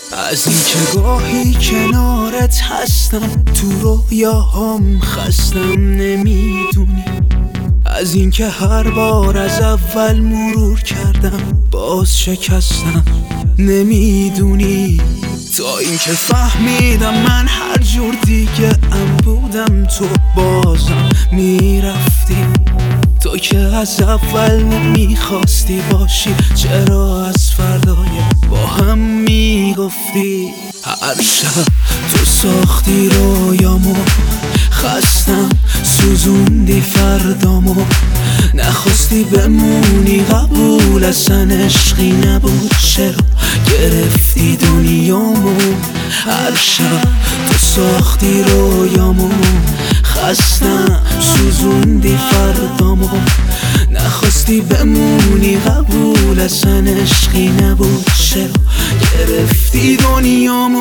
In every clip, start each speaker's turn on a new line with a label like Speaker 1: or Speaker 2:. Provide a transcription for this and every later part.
Speaker 1: از این که گاهی کنارت هستم، تو رویاهام خستم نمیدونی. از این که هر بار از اول مرور کردم باز شکستم نمیدونی. تا این که فهمیدم من هر جور دیگه ام بودم، تو بازم میرفتی. تو که از اول نمیخواستی باشی، چرا از فردای با هم میگفتی؟ هر شب تو ساختی رویامو، خستم سوزوندی فردامو. نخواستی بمونی قبول اصلا عشقی نبود، چرا گرفتی دنیامو؟ هر شب تو ساختی رویامو، خستم سوزوندی فردامو. نخواستی بمونی قبول اصلا عشقی نبود، چرا گرفتی دنیامو؟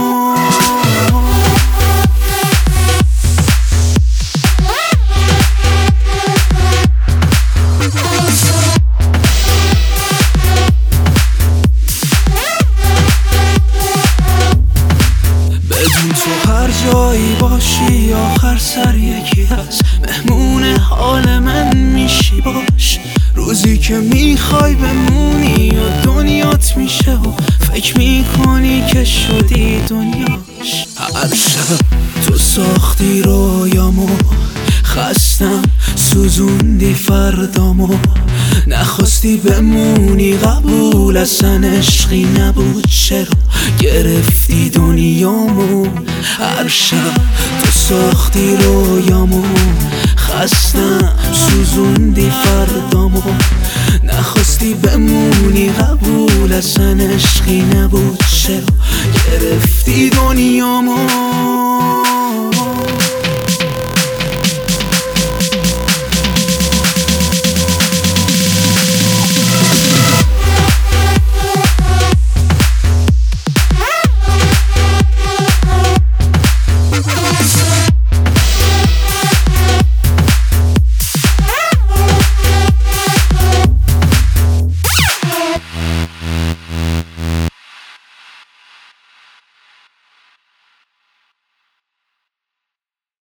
Speaker 1: بدون تو هر جایی باشی آخر سر یکی هست، مهمون حال من میشی باش. روزی که میخوای بمونی و دنیات میشه و فکر میکنی که شدی دنیاش. هر شب تو ساختی رویامو، خستم سوزوندی فردامو. نخواستی بمونی قبول اصلا عشقی نبود، چرا گرفتی دنیامو؟ هر شب تو ساختی رویامو، خستم سوزوندی فردامو. نخواستی بمونی قبول اصلا عشقی نبود، چرا گرفتی دنیامو؟